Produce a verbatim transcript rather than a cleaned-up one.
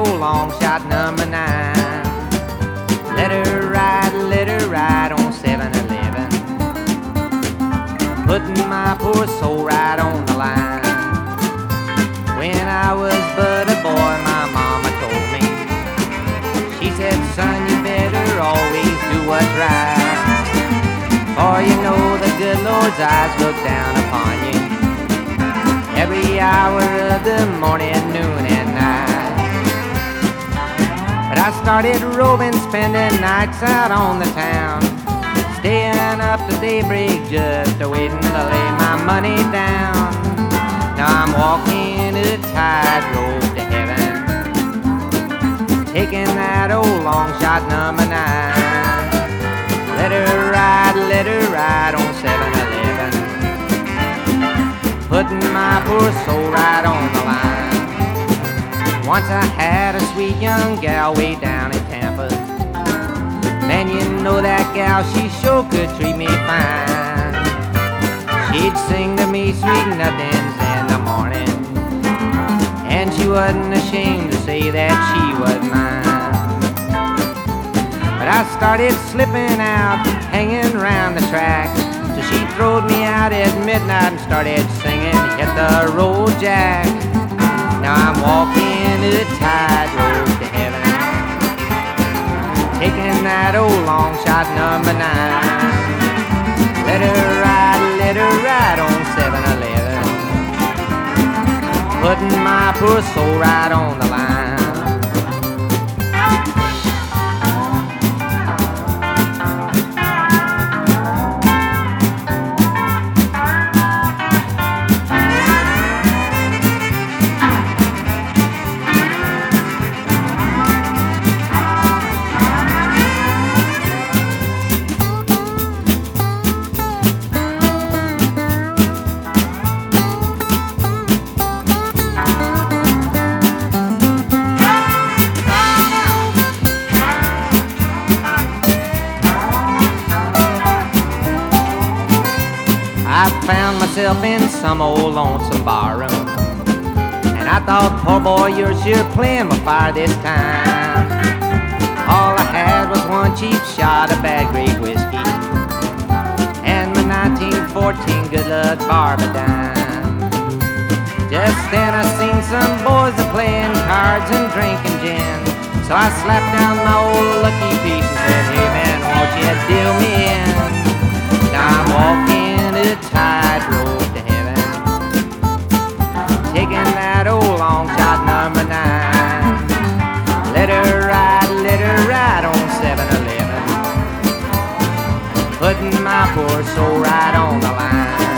old long shot number nine. Let her ride, let her ride on seven eleven, putting my poor soul right on the line. When I was but a boy, my mama told me, she said, son, you better always do what's right, for you know the good Lord's eyes look down upon you every hour of the morning, noon, and night. But I started roving, spending nights out on the town, staying up to daybreak just waiting to lay my money down. Now I'm walking a tightrope to heaven, taking that old long shot number nine. Let her ride, let her ride on seven eleven, putting my poor soul right on the line. Once I had a sweet young gal way down in Tampa. Man, you know that gal, she sure could treat me fine. She'd sing to me sweet nothings in the morning, and she wasn't ashamed to say that she was mine. But I started slipping out, hanging around the tracks, till she throwed me out at midnight and started singing, hit the road, Jack. Now I'm walking a tightrope to heaven, taking that old long shot number nine. Let her ride, let her ride on seven eleven, putting my poor soul right on the line. I found myself in some old lonesome barroom, and I thought, poor boy, you're sure playing my fire this time. All I had was one cheap shot of bad grape whiskey, and my nineteen fourteen good luck Barbadine. Just then I seen some boys a playing cards and drinking gin, so I slapped down my old lucky piece and said, hey man, won't you deal me in? Now I'm walking a tightrope to heaven, taking that old long shot number nine. Let her ride, let her ride on seven eleven, putting my poor soul right on the line.